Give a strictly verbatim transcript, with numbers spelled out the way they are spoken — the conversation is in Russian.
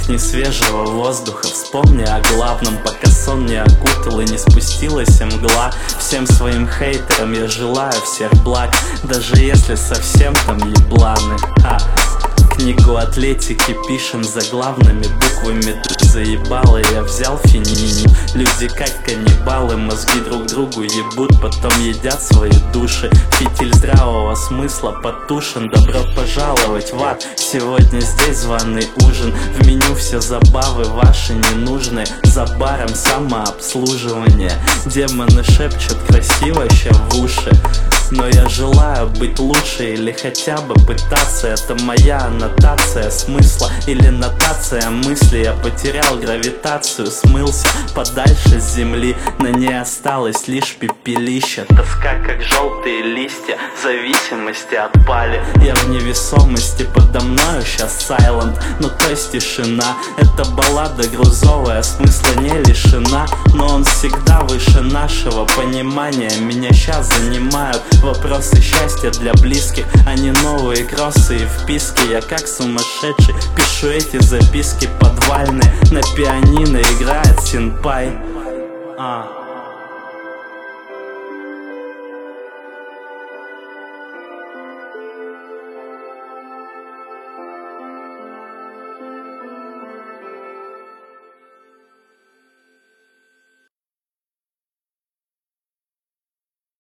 Вдохни свежего воздуха, вспомни о главном, пока сон не окутал и не спустилась мгла. Всем своим хейтерам я желаю всех благ, даже если совсем там ебланы. А, книгу атлетики пишем заглавными буквами. Ты заебала, я взял финини. Люди как каннибалы, мозги друг другу ебут, потом едят свои души. Фитиль здравого смысла потушен. Добро пожаловать в ад, сегодня здесь званый ужин. В меню все забавы ваши ненужные, за баром самообслуживание. Демоны шепчут красиво ща в уши, но я желаю быть лучше или хотя бы пытаться. Это моя аннотация смысла или нотация мысли. Я потерял гравитацию, смылся подальше с земли. На ней осталось лишь пепелище. Тоска как желтые листья, зависимости отпали. Я в невесомости, подо мною сейчас сайлент, ну то есть тишина. Это баллада грузовая, смысла не лишена, но он всегда выше нашего понимания. Меня сейчас занимают вопросы счастья для близких, а не новые кроссы и вписки. Я как сумасшедший пишу эти записки подвальные. На пианино играет синпай. А.